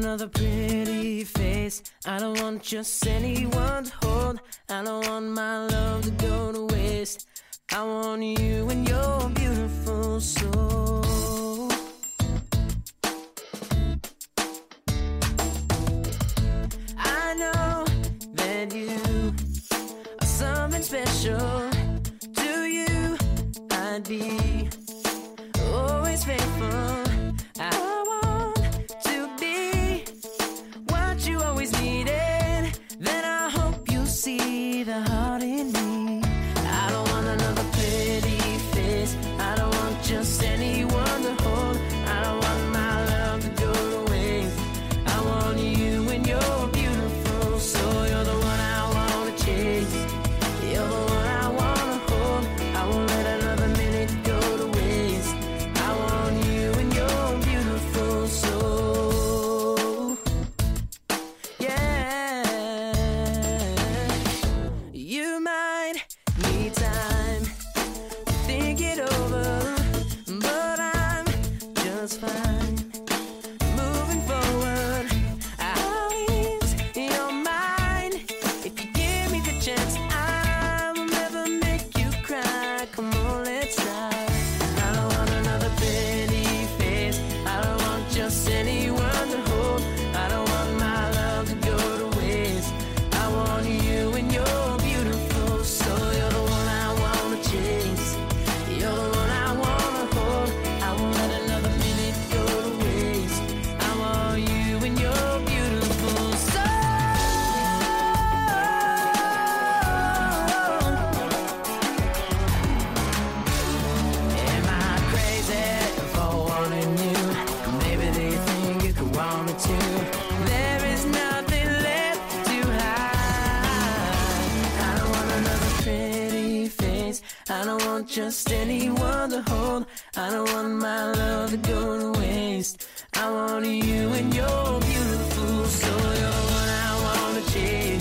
another pretty face. I don't want just anyone to hold. I don't want my love to go to waste. I want you and your beautiful soul. I know that you are something special. To you, I'd be always faithful. I want to be what you always needed. Then I hope you see the heart in me. I don't want another pretty face. I don't want just anyone to hold. I don't want my love to go to waste. I want you and your beautiful soul. You're the one I wanna chase. You're the one I wanna hold. I won't let another minute go to waste. I want you and your beautiful soul. Yeah. You might need time to think it over, but I'm just fine moving forward. I'll ease your mind if you give me the chance. I will never make you cry. Come on, let's try. I don't want another pretty face. I don't want just anyone to hold. I don't want my love to go to waste. I want you and your beautiful soul. You're the one I wanna chase. You're the one I wanna hold. I won't let another minute go to waste. I want you and your beautiful soul. Am I crazy for wanting you? Maybe they think you could want me too. There is nothing left to hide. I don't want another pretty face. I don't want just anyone to hold. I don't want my love to go to waste. I want you and your beautiful soul. You're the one I wanna chase.